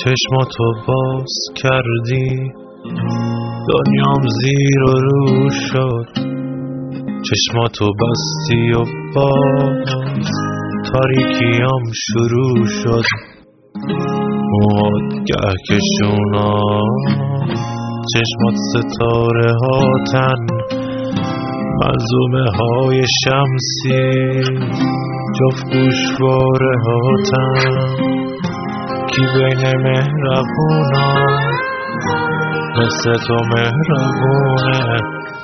چشماتو باز کردی دنیام زیر و رو شد، چشماتو بستی و باز تاریکیام شروع شد. موهات کهکشونا، چشمات ستاره هاتن، منظومه های شمسی جفت گوشواره هاتن. کی بین مهربونا مثل تو مهربونه،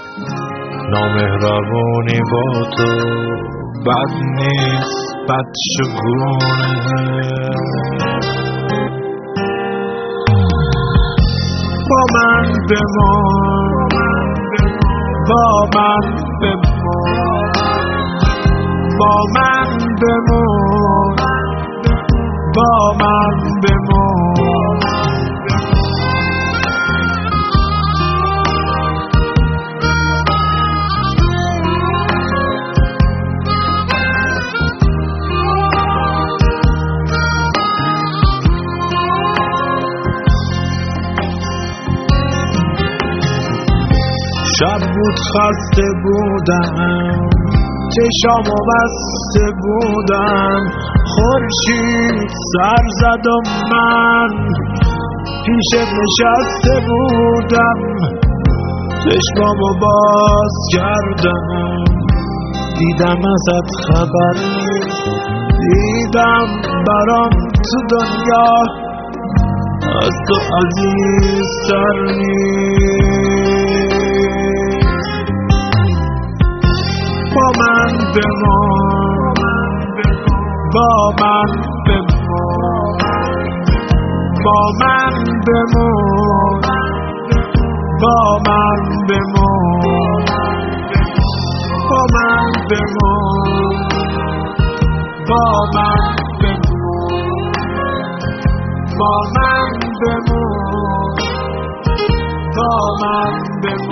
نامهربونی با تو بد نیست، بد شگونه. با من بمان، با من بمان، با من بمان، با من بمان. شب بود خسته بودم، چشامو بسته بودم، خورشید سر زد و من پیشت نشسته بودم. چشمامو باز کردم، دیدم ازت خبر نیست، دیدم برام تو دنیا از تو عزیزتر نیست. با من بمان، با من بمان، با من بمان، با من بمان، با من بمان، با من بمان، با من بمان، با من بمان.